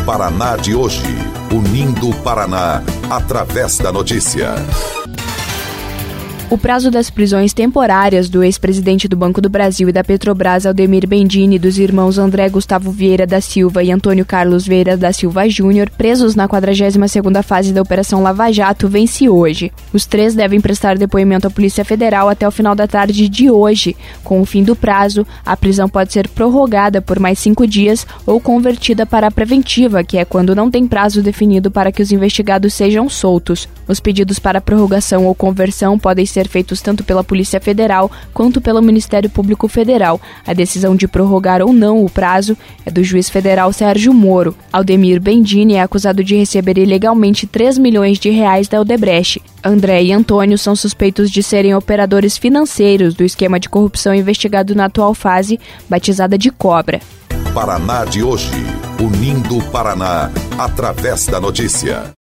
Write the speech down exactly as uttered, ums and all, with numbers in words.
Paraná de hoje, unindo o Paraná através da notícia. O prazo das prisões temporárias do ex-presidente do Banco do Brasil e da Petrobras, Aldemir Bendini, e dos irmãos André Gustavo Vieira da Silva e Antônio Carlos Vieira da Silva Júnior, presos na quadragésima segunda fase da Operação Lava Jato, vence hoje. Os três devem prestar depoimento à Polícia Federal até o final da tarde de hoje. Com o fim do prazo, a prisão pode ser prorrogada por mais cinco dias ou convertida para a preventiva, que é quando não tem prazo definido para que os investigados sejam soltos. Os pedidos para prorrogação ou conversão podem ser feitos tanto pela Polícia Federal quanto pelo Ministério Público Federal. A decisão de prorrogar ou não o prazo é do juiz federal Sérgio Moro. Aldemir Bendini é acusado de receber ilegalmente três milhões de reais da Odebrecht. André e Antônio são suspeitos de serem operadores financeiros do esquema de corrupção investigado na atual fase, batizada de Cobra. Paraná de hoje, unindo o Paraná através da notícia.